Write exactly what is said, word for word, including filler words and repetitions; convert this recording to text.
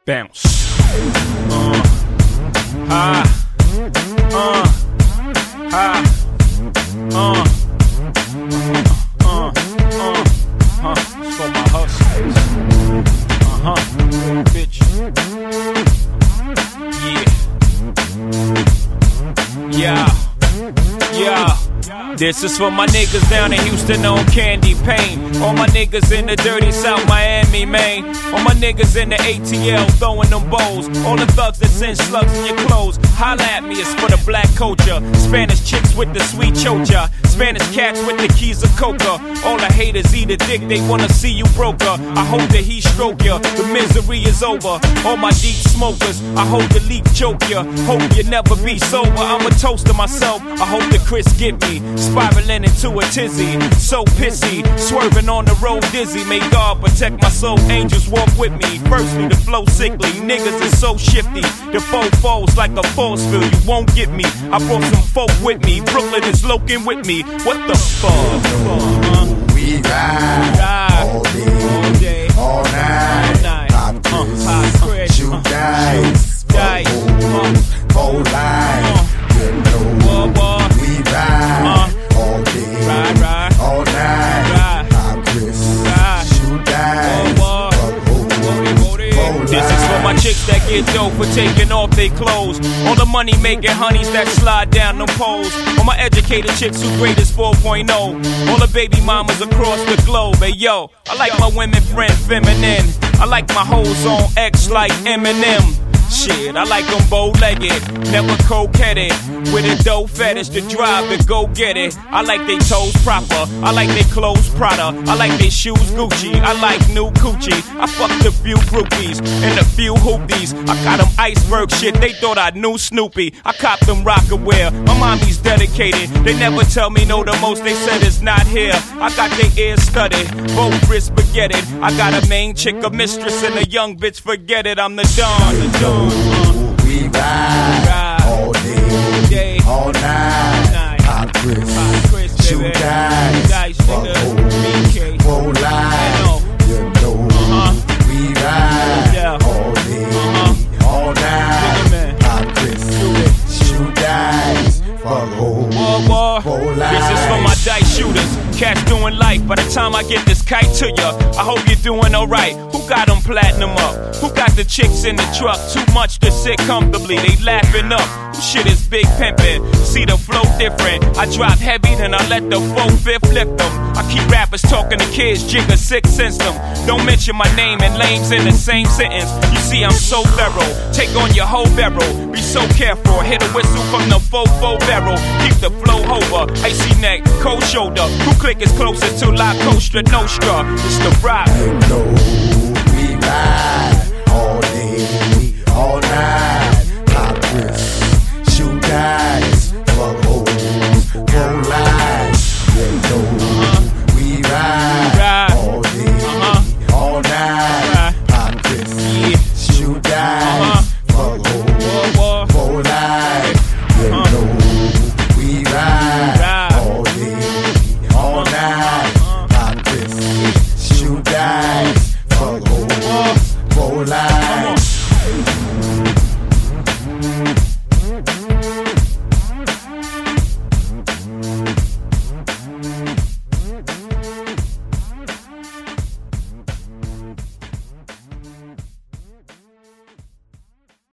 Bounce. Uh, ha, uh, ha, uh, uh, uh, huh. It's for my hustlers. Uh huh. Bitch. Yeah. Yeah. Yeah. This is for my niggas down in Houston on Candy Pain. All my niggas in the dirty South Miami, Maine. All my niggas in the A T L throwing them bowls. All the thugs that send slugs in your clothes. Holla at me, it's for the black culture. Spanish chicks with the sweet chocha. Spanish cats with the keys of coca. All the haters eat a dick, they wanna see you broker. I hope that he stroke ya, the misery is over. All my deep smokers, I hope the leaf choke ya. Hope you never be sober, I'm a toast to myself. I hope that Chris get me, spiraling into a tizzy. So pissy, swerving on the road dizzy. May God protect my soul, angels walk with me. Firstly, the flow sickly, niggas is so shifty. The four foes like a force field, you won't get me. I brought some folk with me, Brooklyn is loking with me. What the fuck? Uh, we ride, ride all day, all, day, all night, all night. Pop Chris, uh, Chris, shoot uh, dice, shoot dice, whole life. Uh, you know, whoa, whoa. We ride uh, all day, ride, ride, all night. Ride, Pop Chris, ride, shoot dice, whoa, whoa. This is for my chicks that get dope for taking off their clothes. All the money making honeys that slide down them poles. All my educated chicks who grade is four point oh. All the baby mamas across the globe. Hey yo, I like my women friend feminine. I like my hoes on X like Eminem. Shit, I like them bow-legged, never coquetted. With a dope fetish to drive and go get it. I like they toes proper, I like they clothes Prada. I like they shoes Gucci, I like new coochie. I fucked a few groupies and a few hoopies. I got them iceberg shit, they thought I knew Snoopy. I copped them Rockaware, my mommy's dedicated. They never tell me no, the most they said is not here. I got their ears studded, both wrists spaghetti. I got a main chick, a mistress, and a young bitch, forget it, I'm the Don, the Don. Uh, we ride, ride all day, day all night. night. Pop Chris, Pop Chris shoot dice, dice fuck whole life. You know, uh-huh. we ride yeah. all day, uh-huh. all night. Pop Chris, shoot dice, fuck whole, whole life. This is for my dice shooters, cats doing life. By the time I get this kite to ya, I hope you're doing alright. Who got them platinum up? Who got the chicks in the truck? Too much to sit comfortably, they laughing up. Who shit is big pimpin'? See the flow different. I drop heavy, then I let the four-fifth lift them. I keep rappers talking to kids, jigger six sense them. Don't mention my name and lames in the same sentence. You see, I'm so thorough. Take on your whole barrel. Be so careful. Hit a whistle from the fofo barrel. Keep the flow over. Icy neck, cold shoulder. Who click is closest to La Costa Nostra? It's the rock. You know, we ride all day, all night. Pop Chris, shoot dice, fuck hoes, whole life. You know, uh-huh. we ride, ride all day, uh-huh. all night. Pop Chris, yeah. shoot dice, uh-huh. fuck hoes, whole life. You uh-huh. know, we ride, ride all day, all night. Pop Chris, shoot dice, fuck hoes, whole life.